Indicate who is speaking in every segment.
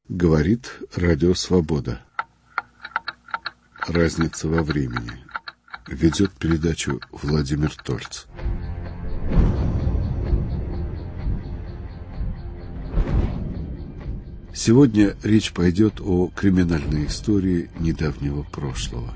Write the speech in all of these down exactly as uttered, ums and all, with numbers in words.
Speaker 1: Говорит Радио Свобода. Разница во времени. Ведет передачу Владимир Тольц. Сегодня речь пойдет о криминальной истории недавнего прошлого.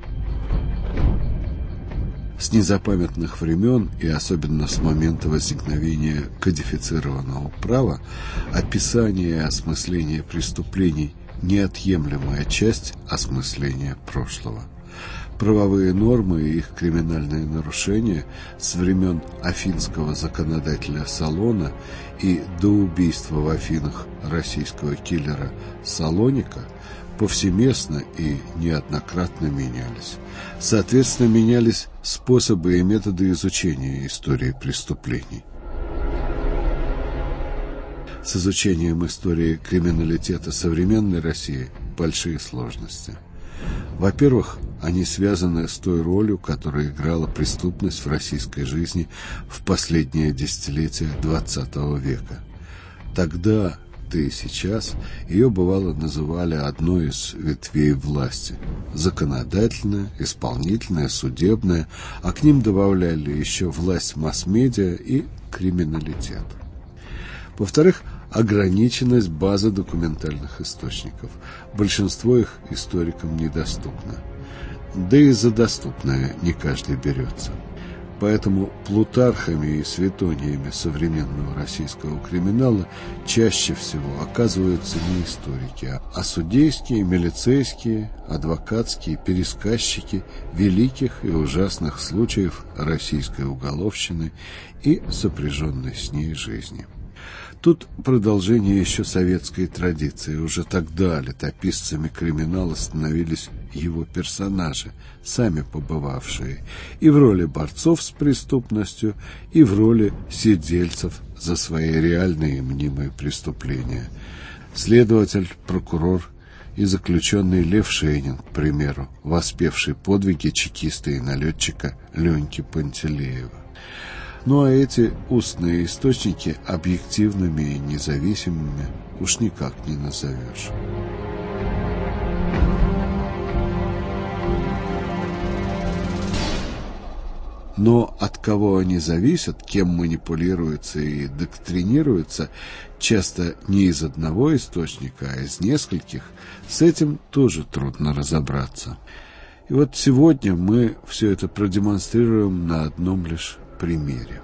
Speaker 1: С незапамятных времен, и особенно с момента возникновения кодифицированного права, описание и осмысление преступлений – неотъемлемая часть осмысления прошлого. Правовые нормы и их криминальные нарушения с времен афинского законодателя Солона и до убийства в Афинах российского киллера Салоника повсеместно и неоднократно менялись. Соответственно, менялись способы и методы изучения истории преступлений. С изучением истории криминалитета современной России большие сложности. Во-первых, они связаны с той ролью, которую играла преступность в российской жизни в последнее десятилетие двадцатого века. Тогда, да и сейчас, ее бывало называли одной из ветвей власти – законодательная, исполнительная, судебная, а к ним добавляли еще власть масс-медиа и криминалитет. Во-вторых, ограниченность базы документальных источников. Большинство их историкам недоступно. Да и за доступное не каждый берется. Поэтому плутархами и светониями современного российского криминала чаще всего оказываются не историки, а судейские, милицейские, адвокатские пересказчики великих и ужасных случаев российской уголовщины и сопряженной с ней жизни. Тут продолжение еще советской традиции. Уже тогда летописцами криминала становились его персонажи, сами побывавшие и в роли борцов с преступностью, и в роли сидельцев за свои реальные и мнимые преступления. Следователь, прокурор и заключенный Лев Шейнин, к примеру, воспевший подвиги чекиста и налетчика Леньки Пантелеева. Ну а эти устные источники объективными и независимыми уж никак не назовешь. Но от кого они зависят, кем манипулируются и доктринируются, часто не из одного источника, а из нескольких, с этим тоже трудно разобраться. И вот сегодня мы все это продемонстрируем на одном лишь примере.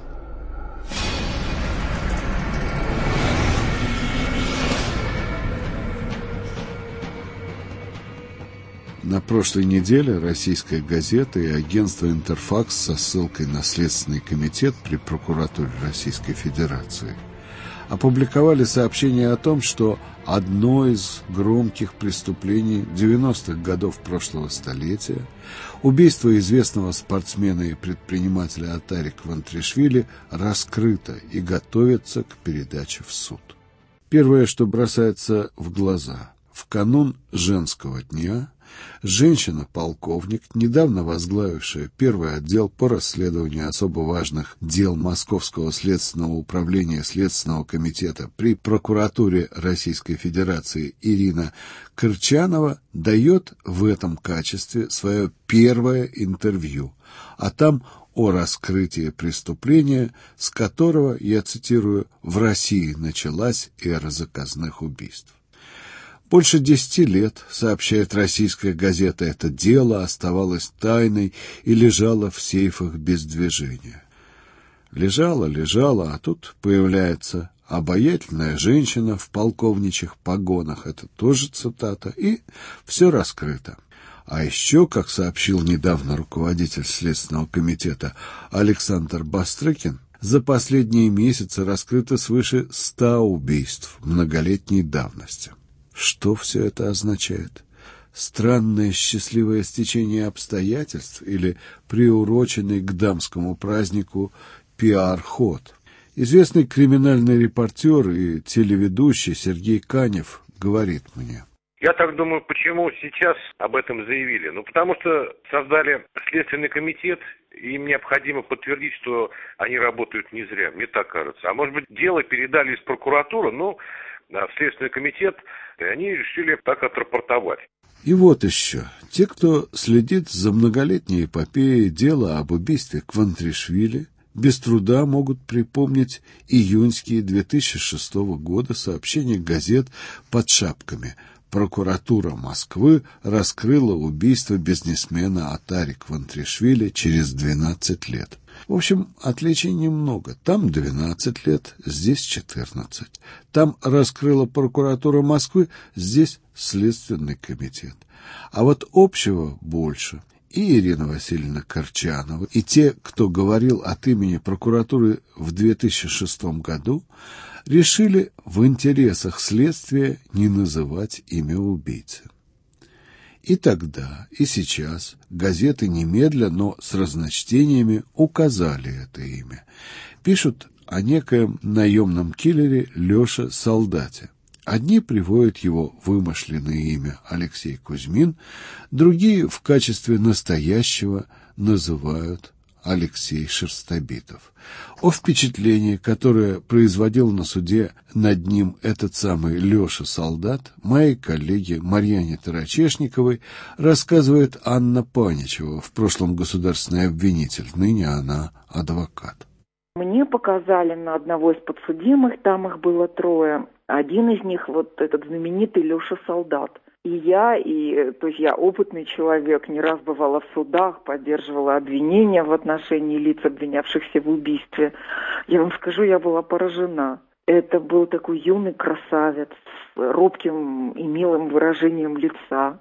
Speaker 1: На прошлой неделе российская газета и агентство «Интерфакс» со ссылкой на Следственный комитет при прокуратуре Российской Федерации опубликовали сообщение о том, что одно из громких преступлений девяностых годов прошлого столетия, убийство известного спортсмена и предпринимателя Атари Квантришвили, раскрыто и готовится к передаче в суд. Первое, что бросается в глаза: в канун женского дня женщина-полковник, недавно возглавившая первый отдел по расследованию особо важных дел Московского следственного управления Следственного комитета при прокуратуре Российской Федерации Ирина Корчанова, дает в этом качестве свое первое интервью, а там о раскрытии преступления, с которого, я цитирую, «в России началась эра заказных убийств». Больше десяти лет, сообщает российская газета, это дело оставалось тайной и лежало в сейфах без движения. Лежало, лежало, а тут появляется обаятельная женщина в полковничьих погонах, это тоже цитата, и все раскрыто. А еще, как сообщил недавно руководитель Следственного комитета Александр Бастрыкин, за последние месяцы раскрыто свыше ста убийств многолетней давности. Что все это означает? Странное счастливое стечение обстоятельств или приуроченный к дамскому празднику пиар-ход? Известный криминальный репортер и телеведущий Сергей Канев говорит мне:
Speaker 2: Я так думаю, почему сейчас об этом заявили? Ну, потому что создали Следственный комитет, и им необходимо подтвердить, что они работают не зря, мне так кажется. А может быть, дело передали из прокуратуры, ну, в Следственный комитет, и они решили так отрапортовать.
Speaker 1: И вот еще. Те, кто следит за многолетней эпопеей дела об убийстве Квантришвили, без труда могут припомнить июньские две тысячи шестого года сообщения газет под шапками. Прокуратура Москвы раскрыла убийство бизнесмена Атари Квантришвили через двенадцать лет. В общем, отличий немного. Там двенадцать лет, здесь четырнадцать. Там раскрыла прокуратура Москвы, здесь Следственный комитет. А вот общего больше. И Ирина Васильевна Корчанова, и те, кто говорил от имени прокуратуры в две тысячи шестом году, решили в интересах следствия не называть имя убийцы. И тогда, и сейчас газеты немедля, но с разночтениями указали это имя. Пишут о некоем наемном киллере Леше Солдате. Одни приводят его вымышленное имя Алексей Кузьмин, другие в качестве настоящего называют Алексей Шерстобитов. О впечатлении, которое производил на суде над ним этот самый Леша Солдат, моей коллеге Марьяне Тарачешниковой рассказывает Анна Паничева, в прошлом государственный обвинитель, ныне она адвокат.
Speaker 3: Мне показали на одного из подсудимых, там их было трое. Один из них, вот этот знаменитый Леша Солдат. И я, и, то есть я опытный человек, не раз бывала в судах, поддерживала обвинения в отношении лиц, обвинявшихся в убийстве. Я вам скажу, я была поражена. Это был такой юный красавец с робким и милым выражением лица.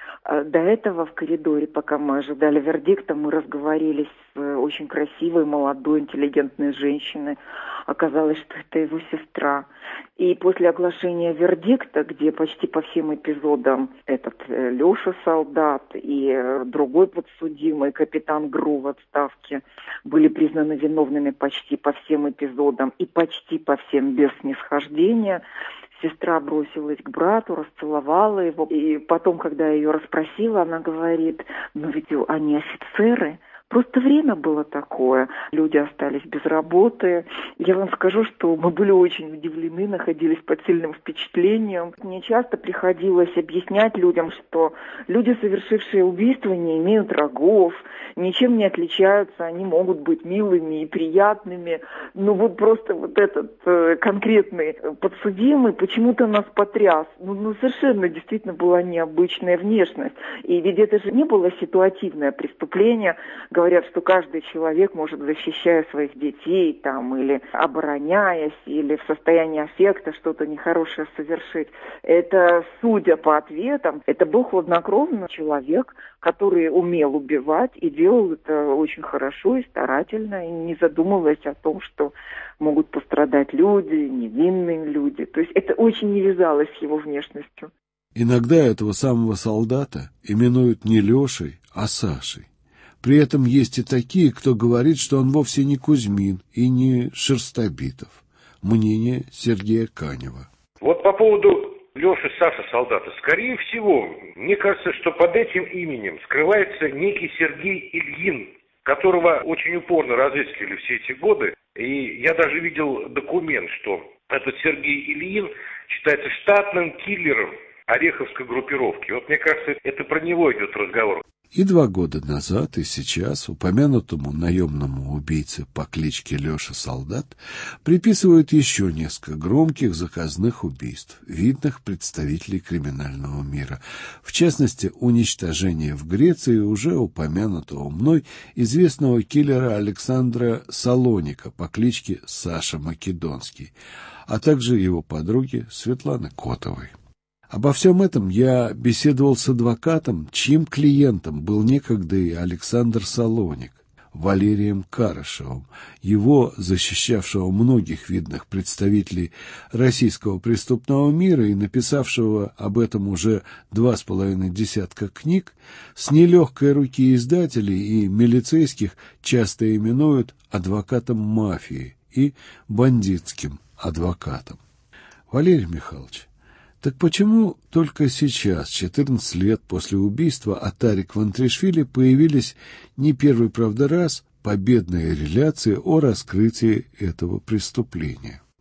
Speaker 3: До этого в коридоре, пока мы ожидали вердикта, мы разговорились с очень красивой, молодой, интеллигентной женщиной. Оказалось, что это его сестра. И после оглашения вердикта, где почти по всем эпизодам этот Леша Солдат и другой подсудимый, капитан ГРУ в отставке, были признаны виновными почти по всем эпизодам и почти по всем без снисхождения, сестра бросилась к брату, расцеловала его. И потом, когда я ее расспросила, она говорит: ну ведь они офицеры. Просто время было такое. Люди остались без работы. Я вам скажу, что мы были очень удивлены, находились под сильным впечатлением. Мне часто приходилось объяснять людям, что люди, совершившие убийство, не имеют рогов, ничем не отличаются, они могут быть милыми и приятными. Но вот просто вот этот э, конкретный подсудимый почему-то нас потряс. Ну, ну, совершенно действительно была необычная внешность. И ведь это же не было ситуативное преступление. Говорят, что каждый человек может, защищая своих детей, там, или обороняясь, или в состоянии аффекта что-то нехорошее совершить. Это, судя по ответам, это был хладнокровный человек, который умел убивать и делал это очень хорошо и старательно, и не задумываясь о том, что могут пострадать люди, невинные люди. То есть это очень не вязалось с его внешностью.
Speaker 1: Иногда этого самого солдата именуют не Лешей, а Сашей. При этом есть и такие, кто говорит, что он вовсе не Кузьмин и не Шерстобитов. Мнение Сергея Канева.
Speaker 2: Вот по поводу Леши, Саша Солдата. Скорее всего, мне кажется, что под этим именем скрывается некий Сергей Ильин, которого очень упорно разыскивали все эти годы. И я даже видел документ, что этот Сергей Ильин считается штатным киллером Ореховской группировки. Вот мне кажется, это про него идет разговор.
Speaker 1: И два года назад, и сейчас упомянутому наемному убийце по кличке Леша Солдат приписывают еще несколько громких заказных убийств видных представителей криминального мира. В частности, уничтожение в Греции уже упомянутого мной известного киллера Александра Салоника по кличке Саша Македонский, а также его подруги Светланы Котовой. Обо всем этом я беседовал с адвокатом, чьим клиентом был некогда и Александр Салоник, Валерием Карышевым, его защищавшего многих видных представителей российского преступного мира и написавшего об этом уже два с половиной десятка книг, с нелегкой руки издателей и милицейских часто именуют адвокатом мафии и бандитским адвокатом. Валерий Михайлович, так почему только сейчас, четырнадцать лет после убийства Атари Квантришвили, появились не первый, правда, раз победные реляции о раскрытии этого преступления?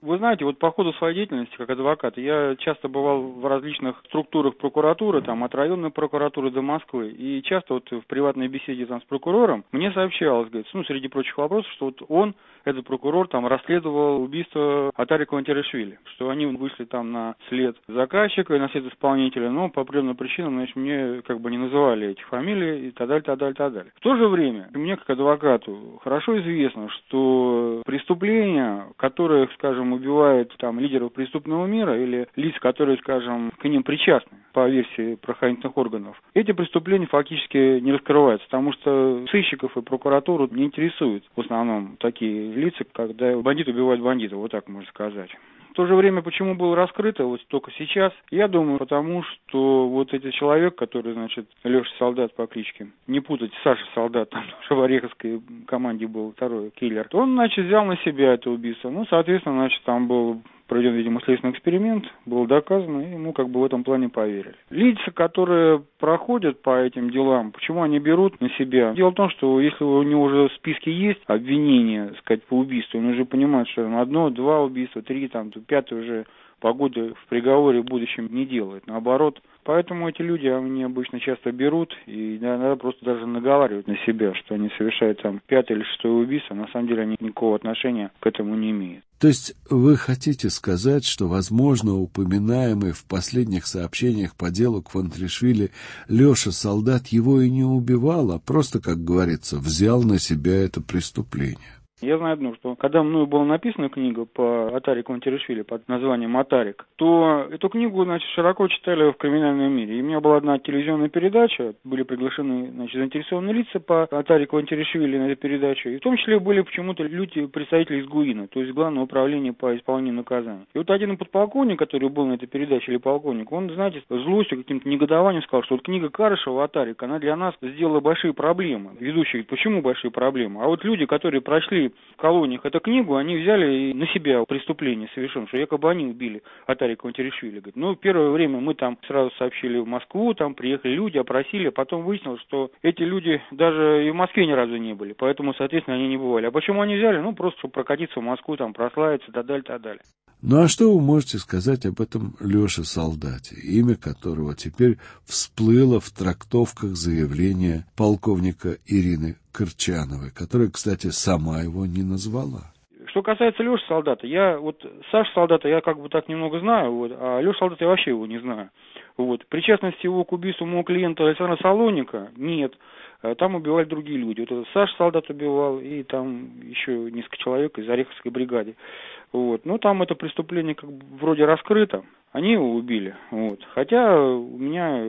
Speaker 4: Вы знаете, вот по ходу своей деятельности как адвокат, я часто бывал в различных структурах прокуратуры, там, от районной прокуратуры до Москвы, и часто вот в приватной беседе там с прокурором мне сообщалось, говорит, ну, среди прочих вопросов, что вот он, этот прокурор, там, расследовал убийство Атари Квантаришвили, что они вышли там на след заказчика и на след исполнителя, но по определенным причинам, значит, мне как бы не называли этих фамилий и так далее, так далее, так далее. В то же время, мне как адвокату хорошо известно, что преступления, которые, скажем, убивают там лидеров преступного мира или лиц, которые, скажем, к ним причастны по версии правоохранительных органов, эти преступления фактически не раскрываются, потому что сыщиков и прокуратуру не интересуют в основном такие лица, когда бандит убивает бандита, вот так можно сказать. В то же время, почему было раскрыто вот только сейчас, я думаю, потому что вот этот человек, который, значит, Леша Солдат по кличке, не путать, Саша Солдат, там тоже в Ореховской команде был второй киллер, он, значит, взял на себя это убийство. Ну, соответственно, значит, там был проведен, видимо, следственный эксперимент, было доказано, и ему как бы в этом плане поверили. Лица, которые проходят по этим делам, почему они берут на себя? Дело в том, что если у него уже в списке есть обвинения, так сказать, по убийству, он уже понимает, что там одно, два убийства, три, там, пятое уже погода в приговоре в будущем не делает. Наоборот, поэтому эти люди, они обычно часто берут и иногда просто даже наговаривают на себя, что они совершают там пятое или шестое убийство, на самом деле они никакого отношения к этому не имеют.
Speaker 1: То есть вы хотите сказать, что, возможно, упоминаемый в последних сообщениях по делу Квантаришвили Леша Солдат его и не убивал, а просто, как говорится, взял на себя это преступление?
Speaker 4: Я знаю одно, что когда мною была написана книга по Атари Квантаришвили под названием «Атарик», то эту книгу, значит, широко читали в криминальном мире. И у меня была одна телевизионная передача, были приглашены, значит, заинтересованные лица по Атари Квантаришвили на эту передачу. И в том числе были почему-то люди, представители из ГУИНа, то есть Главного управления по исполнению наказаний. И вот один подполковник, который был на этой передаче, или полковник, он, знаете, с злостью, каким-то негодованием сказал, что вот книга Карышева «Атарик», она для нас сделала большие проблемы. Ведущий говорит, почему большие проблемы? А вот люди, которые прошли в колониях эту книгу, они взяли на себя преступление совершенно, что якобы они убили Атари Квантаришвили. Говорит, ну, первое время мы там сразу сообщили в Москву, там приехали люди, опросили, а потом выяснилось, что эти люди даже и в Москве ни разу не были, поэтому, соответственно, они не бывали. А почему они взяли? Ну, просто, чтобы прокатиться в Москву, там, прославиться, так далее, так далее.
Speaker 1: Ну, а что вы можете сказать об этом Леше Солдате, имя которого теперь всплыло в трактовках заявления полковника Ирины Корчановой, которая, кстати, сама его не назвала?
Speaker 4: Что касается Леши Солдата, я вот Сашу Солдата я как бы так немного знаю, вот, а Лешу Солдата я вообще его не знаю. Вот. Причастности его к убийству моего клиента Александра Солоника нет. Там убивали другие люди. Вот этот Саша Солдат убивал, и там еще несколько человек из Ореховской бригады. Вот. Ну, там это преступление как бы вроде раскрыто. Они его убили. Вот. Хотя у меня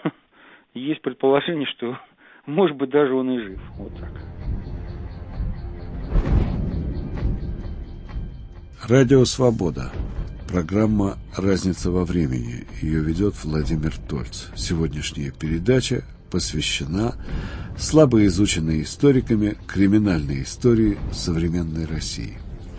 Speaker 4: есть предположение, что, может быть, даже он и жив. Вот так.
Speaker 1: Радио «Свобода». Программа «Разница во времени». Ее ведет Владимир Тольц. Сегодняшняя передача посвящена слабо изученной историками криминальной истории современной России.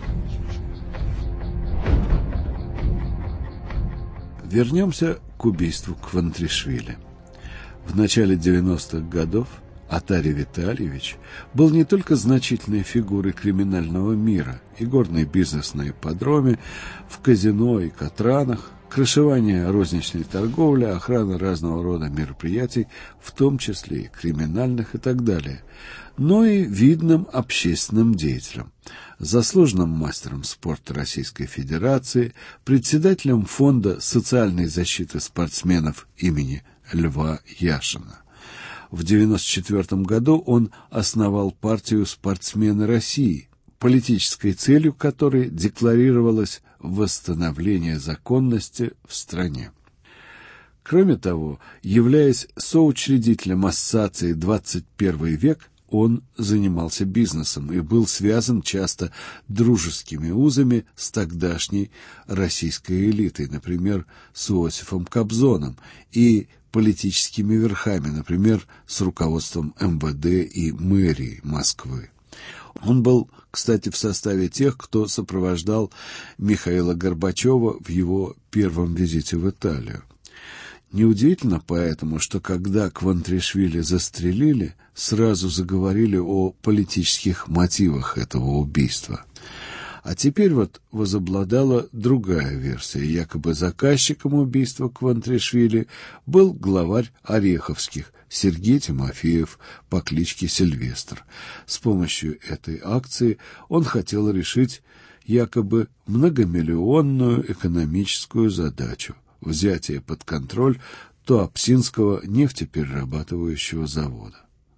Speaker 1: Вернемся к убийству Квантаришвили. В начале девяностых годов Атари Витальевич был не только значительной фигурой криминального мира, игорный бизнес на ипподроме, в казино и катранах, крышевание розничной торговли, охрана разного рода мероприятий, в том числе и криминальных и так далее, но и видным общественным деятелем, заслуженным мастером спорта Российской Федерации, председателем Фонда социальной защиты спортсменов имени Льва Яшина. В девяносто четвёртом году он основал партию «Спортсмены России», политической целью которой декларировалось восстановление законности в стране. Кроме того, являясь соучредителем ассоциации «двадцать первый век», он занимался бизнесом и был связан часто дружескими узами с тогдашней российской элитой, например, с Иосифом Кобзоном, и политическими верхами, например, с руководством эм вэ дэ и мэрии Москвы. Он был, кстати, в составе тех, кто сопровождал Михаила Горбачева в его первом визите в Италию. Неудивительно поэтому, что когда Квантаришвили застрелили, сразу заговорили о политических мотивах этого убийства. А теперь вот возобладала другая версия. Якобы заказчиком убийства Квантришвили был главарь Ореховских Сергей Тимофеев по кличке Сильвестр. С помощью этой акции он хотел решить якобы многомиллионную экономическую задачу – взятие под контроль Туапсинского нефтеперерабатывающего завода.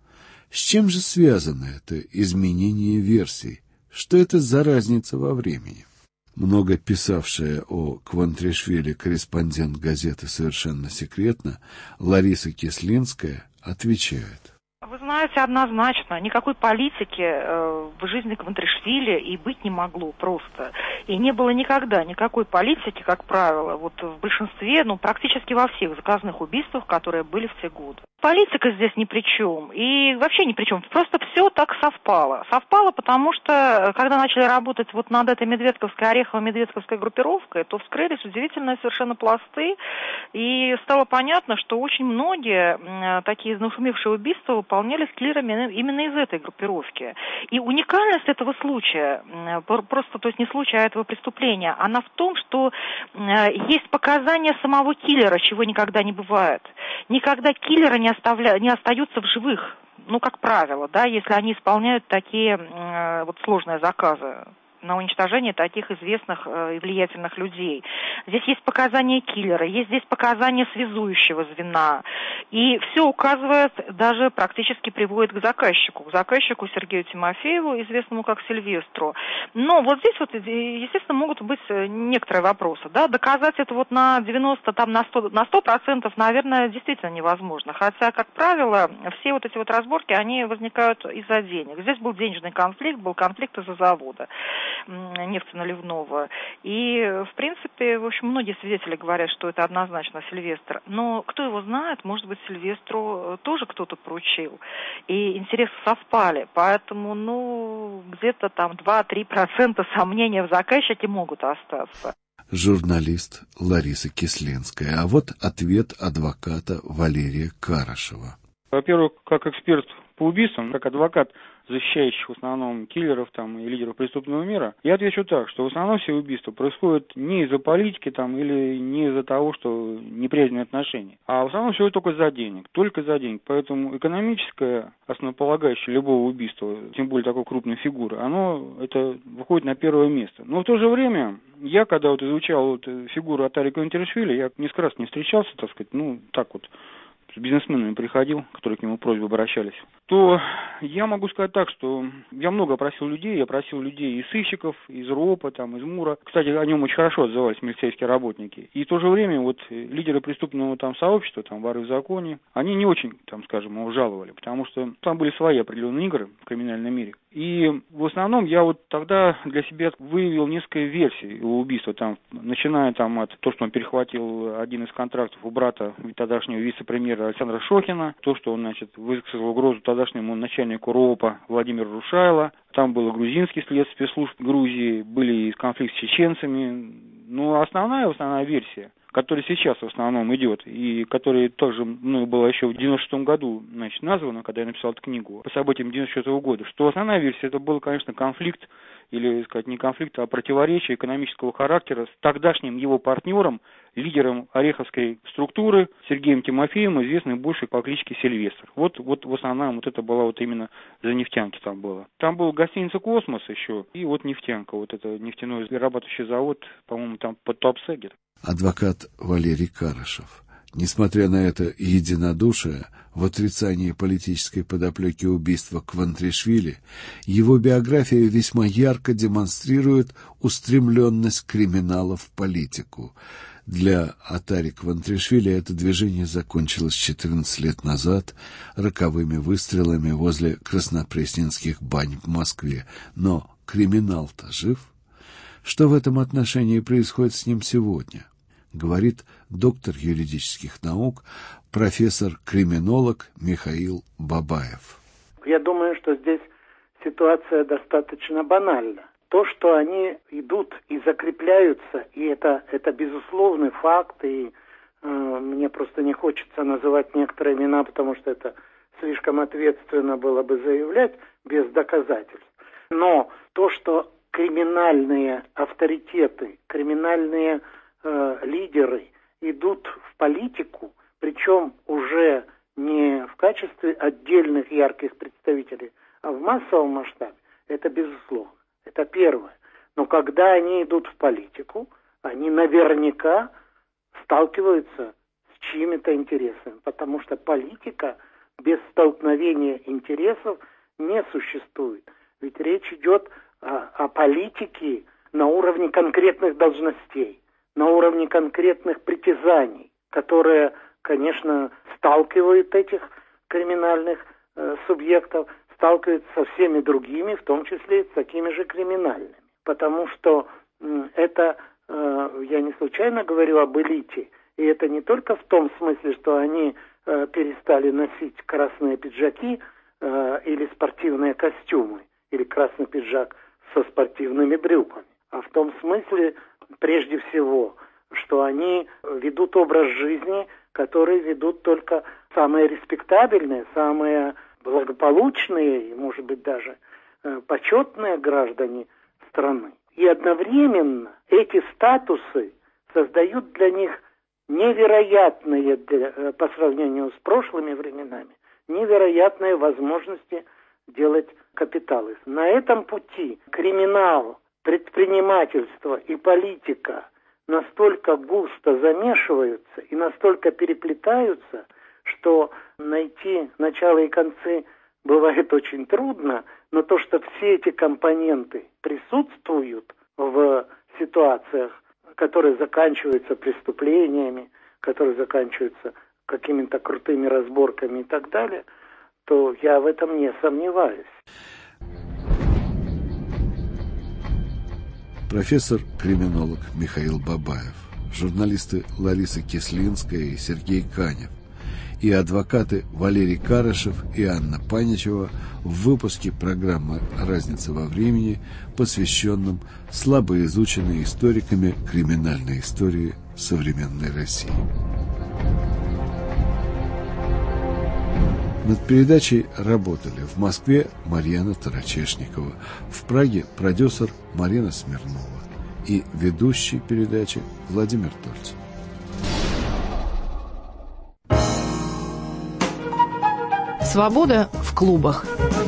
Speaker 1: С чем же связано это изменение версий? Что это за разница во времени? Много писавшая о Квантришвили корреспондент газеты «Совершенно секретно» Лариса Кислинская отвечает.
Speaker 5: Вы знаете, однозначно, никакой политики э, в жизни Квантришвили и быть не могло просто. И не было никогда никакой политики, как правило, вот в большинстве, ну, практически во всех заказных убийствах, которые были в те годы. Политика здесь ни при чем. И вообще ни при чем. Просто все так совпало. Совпало, потому что, когда начали работать вот над этой Медведковской, Орехово-Медведковской группировкой, то вскрылись удивительные совершенно пласты. И стало понятно, что очень многие такие нашумевшие убийства выполнялись киллерами именно из этой группировки. И уникальность этого случая, просто, то есть не случая, а этого преступления, она в том, что есть показания самого киллера, чего никогда не бывает. Никогда киллеры не, оставля... не остаются в живых, ну, как правило, да, если они исполняют такие э, вот сложные заказы на уничтожение таких известных и влиятельных людей. Здесь есть показания киллера, есть здесь показания связующего звена. И все указывает, даже практически приводит к заказчику. К заказчику Сергею Тимофееву, известному как Сильвестру. Но вот здесь вот, естественно, могут быть некоторые вопросы. Да? Доказать это вот на девяносто, там, на сто, на сто процентов, наверное, действительно невозможно. Хотя, как правило, все вот эти вот разборки, они возникают из-за денег. Здесь был денежный конфликт, был конфликт из-за завода нефтеналивного. И, в принципе, в общем, многие свидетели говорят, что это однозначно Сильвестр. Но кто его знает, может быть, Сильвестру тоже кто-то поручил. И интересы совпали. Поэтому, ну, где-то там два-три процента сомнений в заказчике могут остаться.
Speaker 1: Журналист Лариса Кислинская. А вот ответ адвоката Валерия Карашева.
Speaker 4: Во-первых, как эксперт по убийствам, как адвокат, защищающих в основном киллеров там, и лидеров преступного мира, я отвечу так, что в основном все убийства происходят не из-за политики там, или не из-за того, что неприязненные отношения, а в основном все только за денег, только за денег. Поэтому экономическое основополагающее любого убийства, тем более такой крупной фигуры, оно это выходит на первое место. Но в то же время, я когда вот изучал вот фигуру Атари Квантришвили, я несколько раз не встречался, так сказать, ну так вот, с бизнесменами приходил, которые к нему просьбы обращались, то я могу сказать так, что я много опросил людей, я просил людей из сыщиков, из РОПа, там, из МУРа. Кстати, о нем очень хорошо отзывались милицейские работники. И в то же время вот лидеры преступного там сообщества, там, воры в законе, они не очень, там, скажем, его жаловали, потому что там были свои определенные игры в криминальном мире. И в основном я вот тогда для себя выявил несколько версий его убийства, там, начиная там от того, что он перехватил один из контрактов у брата тогдашнего вице-премьера Александра Шохина, то, что он, значит, высказал угрозу тогдашнему начальнику РОПа Владимиру Рушайло. Там был грузинский след спецслужб Грузии, были конфликт с чеченцами. Но основная, основная версия, которая сейчас в основном идет, и которая тоже мною была еще в девяносто шестом году, значит, названа, когда я написал эту книгу, по событиям девяносто четвёртого года, что основная версия это был, конечно, конфликт, или, сказать, не конфликт, а противоречие экономического характера с тогдашним его партнером, лидером Ореховской структуры Сергеем Тимофеевым, известным больше по кличке Сильвестр. Вот, вот в основном вот это была вот именно за нефтянки там было. Там был гостиница «Космос» еще, и вот нефтянка, вот это нефтяной перерабатывающий завод, по-моему, там под Туапсе.
Speaker 1: Адвокат Валерий Карашев. Несмотря на это единодушие в отрицании политической подоплеки убийства Квантришвили, его биография весьма ярко демонстрирует устремленность криминала в политику. Для Атари Квантришвили это движение закончилось четырнадцать лет назад роковыми выстрелами возле краснопресненских бань в Москве. Но криминал-то жив. Что в этом отношении происходит с ним сегодня? Говорит доктор юридических наук, профессор-криминолог Михаил Бабаев.
Speaker 6: Я думаю, что здесь ситуация достаточно банальна. То, что они идут и закрепляются, и это, это безусловный факт, и э, мне просто не хочется называть некоторые имена, потому что это слишком ответственно было бы заявлять без доказательств. Но то, что криминальные авторитеты, криминальные э, лидеры идут в политику, причем уже не в качестве отдельных ярких представителей, а в массовом масштабе, это безусловно. Это первое. Но когда они идут в политику, они наверняка сталкиваются с чьими-то интересами, потому что политика без столкновения интересов не существует. Ведь речь идет о, о политике на уровне конкретных должностей, на уровне конкретных притязаний, которые, конечно, сталкивают этих криминальных э, субъектов, сталкиваются со всеми другими, в том числе и с такими же криминальными. Потому что э, это, э, я не случайно говорю об элите, и это не только в том смысле, что они э, перестали носить красные пиджаки э, или спортивные костюмы, или красный пиджак со спортивными брюками, а в том смысле, прежде всего, что они ведут образ жизни, который ведут только самые респектабельные, самые благополучные и, может быть, даже э, почетные граждане страны. И одновременно эти статусы создают для них невероятные, для, э, по сравнению с прошлыми временами, невероятные возможности делать капиталы. На этом пути криминал, предпринимательство и политика настолько густо замешиваются и настолько переплетаются, что найти начало и концы бывает очень трудно, но то, что все эти компоненты присутствуют в ситуациях, которые заканчиваются преступлениями, которые заканчиваются какими-то крутыми разборками и так далее, то я в этом не сомневаюсь.
Speaker 1: Профессор-криминолог Михаил Бабаев, журналисты Лариса Кислинская и Сергей Канев и адвокаты Валерий Карышев и Анна Паничева в выпуске программы «Разница во времени», посвященном слабо изученной историками криминальной истории современной России. Над передачей работали в Москве Марьяна Тарачешникова, в Праге продюсер Марина Смирнова и ведущий передачи Владимир Тольцев.
Speaker 7: Свобода в клубах.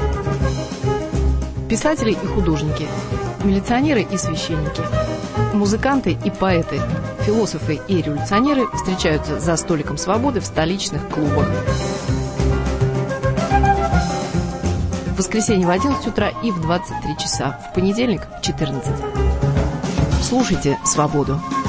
Speaker 7: Писатели и художники, милиционеры и священники, музыканты и поэты, философы и революционеры встречаются за столиком свободы в столичных клубах. В воскресенье в одиннадцать утра и в двадцать три часа, в понедельник в четырнадцать. Слушайте «Свободу».